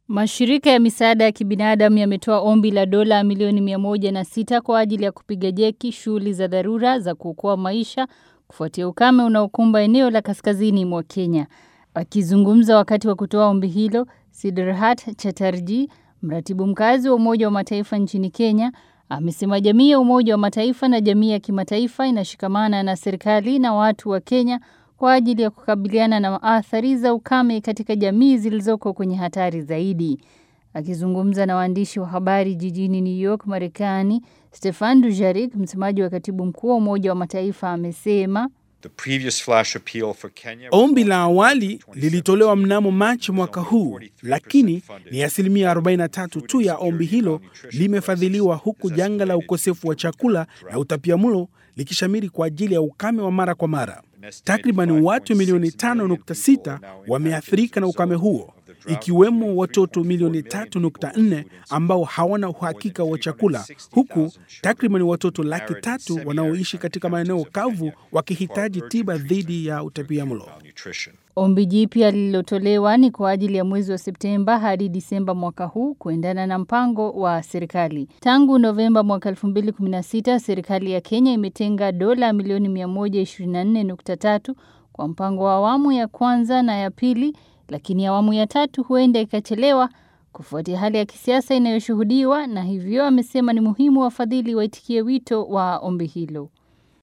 Mashirika ya misaada ya kibinadamu yametoa ombi la dola milioni 106 kwa ajili ya kupiga jeki shughuli za dharura za kuokoa maisha kufuatia ukame unaokumba eneo la kaskazini mwa Kenya. Akizungumza wakati wa kutoa ombi hilo, Siddharth Chatterjee, mratibu mkazi wa Umoja wa Mataifa nchini Kenya, amesema jamii ya Umoja wa Mataifa na jamii ya kimataifa inashikamana na serikali na watu wa Kenya kwa ajili ya kukabiliana na athari za ukame katika jamii zilizoko kwenye hatari zaidi. Akizungumza na waandishi wa habari jijini New York, Marekani, Stefan Dujarric, msemaji wa katibu mkuu wa Umoja wa Mataifa, amesema ombi la awali lilitolewa mnamo Machi mwaka huu, lakini ni 43% tu ya ombi hilo limefadhiliwa, huku janga la ukosefu wa chakula na utapiamlo likishamiri kwa ajili ya ukame wa mara kwa mara. Takriban watu milioni 5.6 wameathirika na ukame huo, ikiwemo watoto milioni 3.4 ambao hawana uhakika wa chakula, huku takriban watoto 300,000 wanaoishi katika maeneo kavu wakihitaji tiba dhidi ya utapiamlo. Ombi jipya lililotolewa ni kwa ajili ya mwezi wa Septemba hadi Disemba mwaka huu kuendana na mpango wa serikali. Tangu Novemba mwaka 2016, serikali ya Kenya imetenga dola milioni 124.3 kwa mpango wa awamu ya kwanza na ya pili, lakini awamu ya tatu huenda ikachelewa kufuatia hali ya kisiasa inayoshuhudiwa, na hivyo amesema ni muhimu wafadhili waitikie wito wa ombi hilo.